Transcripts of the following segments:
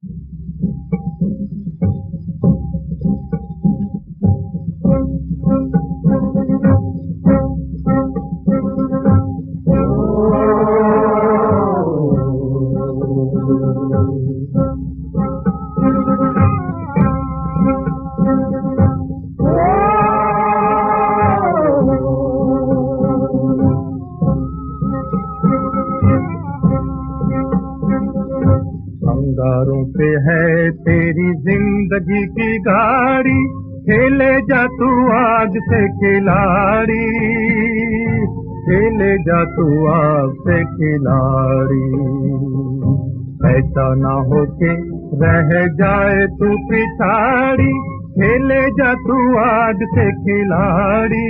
अंगारों पे है तेरी जिंदगी की गाड़ी, खेले जा तू आग से खिलाड़ी, खेले जा तू आग से खिलाड़ी। ऐसा ना हो के रह जाए तू पिछाड़ी, खेले जा तू आग से खिलाड़ी,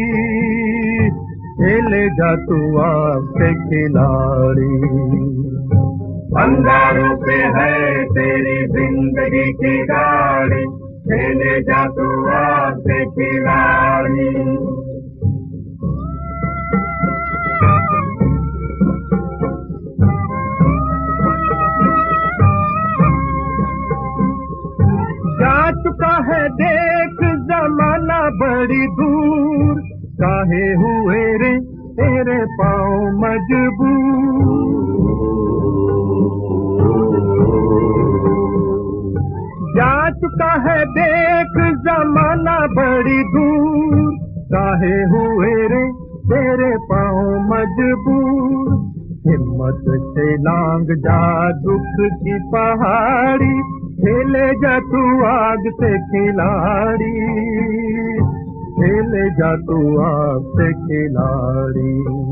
खेले जा तू आग से खिलाड़ी। अंगारों पे है तेरी जिंदगी की गाड़ी, खेले जा तू आग से खिलाड़ी। जा चुका है देख जमाना बड़ी दूर, काहे हुए रे तेरे पाँव मजबूर। जा चुका है देख जमाना बड़ी दूर, काहे हुए रे तेरे पाँव मजबूर। हिम्मत से लांग जा दुख की पहाड़ी, खेले जा तू आग से खिलाड़ी, खेले जा तू आग से खिलाड़ी।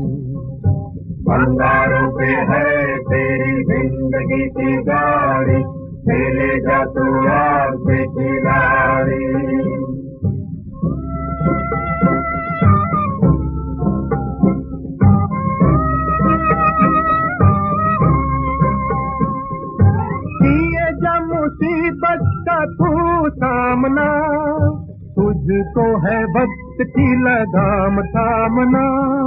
अंगारों पे है तेरी जिंदगी की गाड़ी, खेले जा तू आग से खिलाड़ी। किए जा मुसीबत का तू सामना, तुझको है वक्त की लगाम थामना।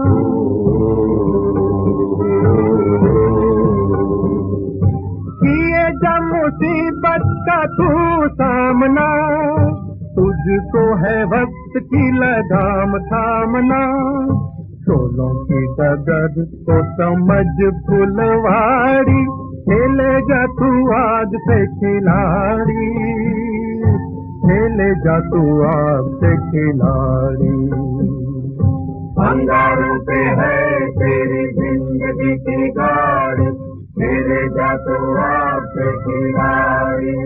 किए जा मुसीबत का तू सामना, तुझको है वक्त की लगाम थामना। शोलों की डगर को समझ फुलवाड़ी, खेले जा तू आग से खिलाड़ी, खेले जा तू आग से खिलाड़ी। अंगारों पे है तेरी जिंदगी की गाड़ी, खेले जा तू आग से खिलाड़ी।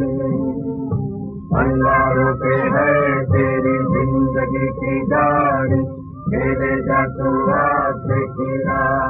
अंगारों पे है तेरी जिंदगी की गाड़ी, खेले जा तू आग से खिलाड़ी।